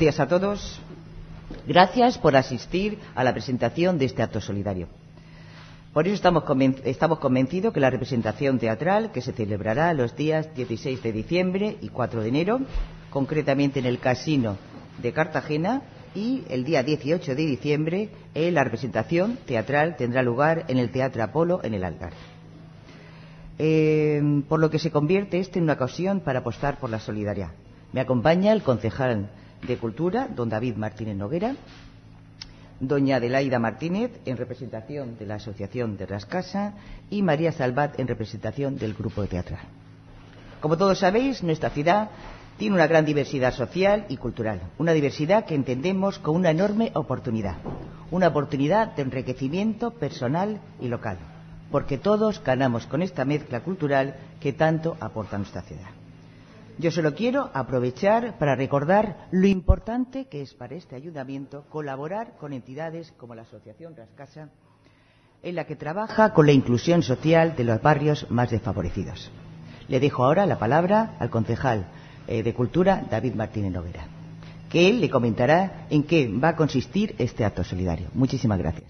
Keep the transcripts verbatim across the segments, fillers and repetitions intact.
días a todos. Gracias por asistir a la presentación de este acto solidario. Por eso estamos, conven estamos convencidos que la representación teatral, que se celebrará los días dieciséis de diciembre y cuatro de enero, concretamente en el Casino de Cartagena, y el día dieciocho de diciembre eh, la representación teatral tendrá lugar en el Teatro Apolo en el Algar. Eh, por lo que se convierte este en una ocasión para apostar por la solidaridad. Me acompaña el concejal de Cultura, don David Martínez Noguera, doña Adelaida Martínez, en representación de la Asociación de Rascasa, y María Salvat, en representación del Grupo Teatral. Como todos sabéis, nuestra ciudad tiene una gran diversidad social y cultural, una diversidad que entendemos como una enorme oportunidad, una oportunidad de enriquecimiento personal y local, porque todos ganamos con esta mezcla cultural que tanto aporta a nuestra ciudad. Yo solo quiero aprovechar para recordar lo importante que es para este ayuntamiento colaborar con entidades como la Asociación Rascasa, en la que trabaja con la inclusión social de los barrios más desfavorecidos. Le dejo ahora la palabra al concejal eh, de Cultura, David Martínez Noguera, que él le comentará en qué va a consistir este acto solidario. Muchísimas gracias.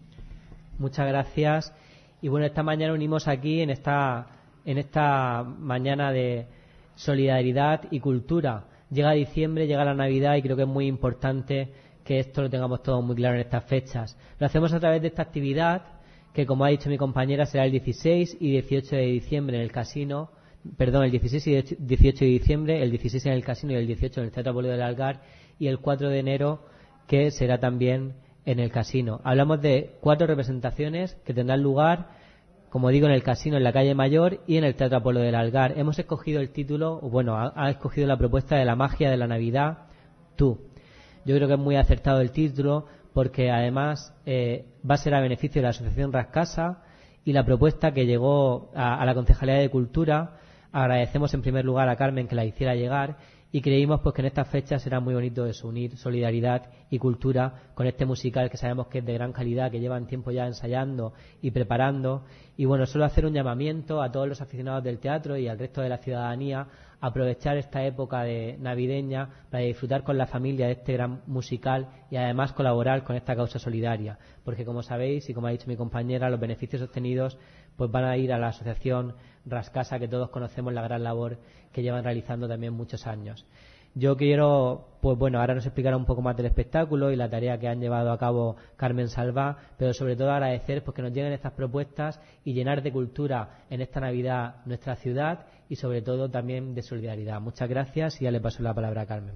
Muchas gracias. Y bueno, esta mañana unimos aquí en esta, en esta mañana de solidaridad y cultura. Llega diciembre, llega la Navidad y creo que es muy importante que esto lo tengamos todos muy claro en estas fechas. Lo hacemos a través de esta actividad que, como ha dicho mi compañera, será el dieciséis y dieciocho de diciembre en el casino, perdón, el dieciséis y dieciocho de diciembre, el dieciséis en el casino y el dieciocho en el Teatro Apolo del Algar, y el cuatro de enero que será también en el casino. Hablamos de cuatro representaciones que tendrán lugar, como digo, en el casino, en la calle Mayor y en el Teatro Apolo del Algar. Hemos escogido el título, bueno, ha, ha escogido la propuesta de la magia de la Navidad, tú. Yo creo que es muy acertado el título porque además eh, va a ser a beneficio de la Asociación Rascasa y la propuesta que llegó a, a la Concejalía de Cultura. Agradecemos en primer lugar a Carmen que la hiciera llegar y creímos pues que en estas fechas será muy bonito eso, unir solidaridad y cultura con este musical que sabemos que es de gran calidad, que llevan tiempo ya ensayando y preparando. Y bueno, solo hacer un llamamiento a todos los aficionados del teatro y al resto de la ciudadanía a aprovechar esta época de navideña para disfrutar con la familia de este gran musical y además colaborar con esta causa solidaria, porque como sabéis y como ha dicho mi compañera, los beneficios obtenidos pues van a ir a la Asociación Rascasa, que todos conocemos la gran labor que llevan realizando también muchos años. Yo quiero, pues bueno, ahora nos explicará un poco más del espectáculo y la tarea que han llevado a cabo Carmen Salvá, pero sobre todo agradecer pues que nos lleguen estas propuestas y llenar de cultura en esta Navidad nuestra ciudad y sobre todo también de solidaridad. Muchas gracias y ya le paso la palabra a Carmen.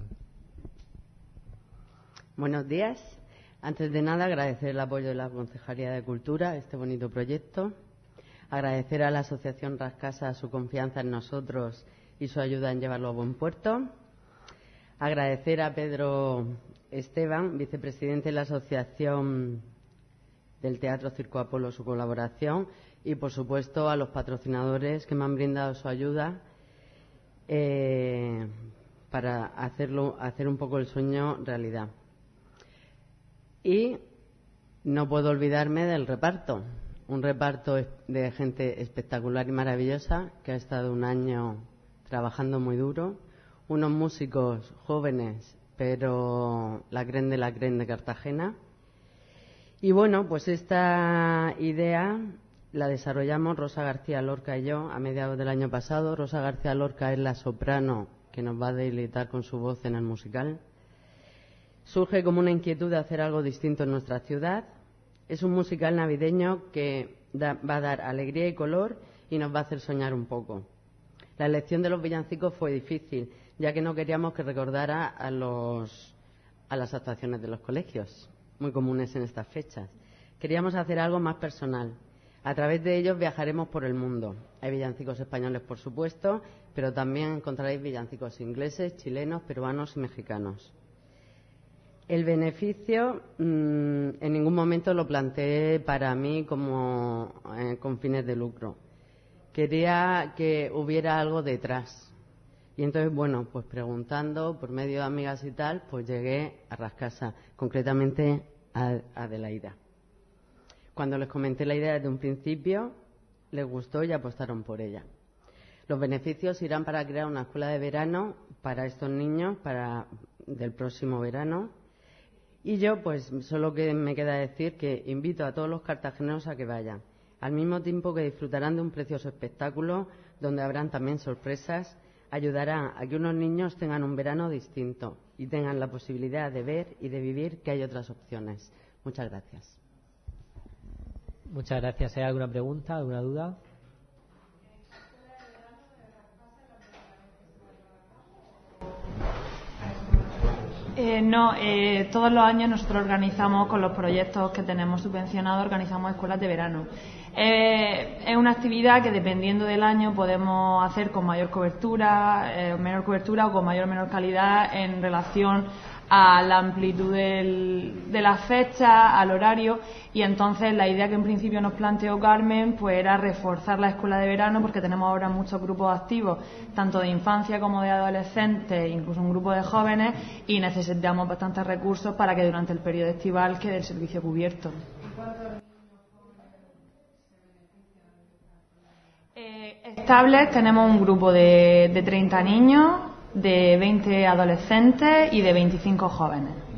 Buenos días. Antes de nada, agradecer el apoyo de la Concejalía de Cultura a este bonito proyecto. Agradecer a la Asociación Rascasa su confianza en nosotros y su ayuda en llevarlo a buen puerto. Agradecer a Pedro Esteban, vicepresidente de la Asociación del Teatro Circo Apolo, su colaboración y, por supuesto, a los patrocinadores que me han brindado su ayuda eh, para hacerlo, hacer un poco el sueño realidad. Y no puedo olvidarme del reparto. Un reparto de gente espectacular y maravillosa que ha estado un año trabajando muy duro. Unos músicos jóvenes, pero la creen de la creen de Cartagena. Y bueno, pues esta idea la desarrollamos Rosa García Lorca y yo a mediados del año pasado. Rosa García Lorca es la soprano que nos va a deleitar con su voz en el musical. Surge como una inquietud de hacer algo distinto en nuestra ciudad. Es un musical navideño que da, va a dar alegría y color y nos va a hacer soñar un poco. La elección de los villancicos fue difícil, ya que no queríamos que recordara a, los, a las actuaciones de los colegios, muy comunes en estas fechas. Queríamos hacer algo más personal. A través de ellos viajaremos por el mundo. Hay villancicos españoles, por supuesto, pero también encontraréis villancicos ingleses, chilenos, peruanos y mexicanos. El beneficio mmm, en ningún momento lo planteé para mí como eh, con fines de lucro. Quería que hubiera algo detrás. Y entonces, bueno, pues preguntando por medio de amigas y tal, pues llegué a Rascasa, concretamente a Adelaida. Cuando les comenté la idea desde un principio, les gustó y apostaron por ella. Los beneficios irán para crear una escuela de verano para estos niños, para del próximo verano. Y yo, pues, solo que me queda decir que invito a todos los cartageneros a que vayan, al mismo tiempo que disfrutarán de un precioso espectáculo donde habrán también sorpresas, ayudará a que unos niños tengan un verano distinto y tengan la posibilidad de ver y de vivir que hay otras opciones. Muchas gracias. Muchas gracias. ¿Hay alguna pregunta, alguna duda? Eh, no, eh, todos los años nosotros organizamos, con los proyectos que tenemos subvencionados, organizamos escuelas de verano. Eh, es una actividad que, dependiendo del año, podemos hacer con mayor cobertura, eh, menor cobertura o con mayor o menor calidad en relación a la amplitud del, de las fechas, al horario, y entonces la idea que en principio nos planteó Carmen pues era reforzar la escuela de verano, porque tenemos ahora muchos grupos activos, tanto de infancia como de adolescentes, incluso un grupo de jóvenes, y necesitamos bastantes recursos para que durante el periodo estival quede el servicio cubierto. Eh, estables tenemos un grupo de, de treinta niños, de veinte adolescentes y de veinticinco jóvenes.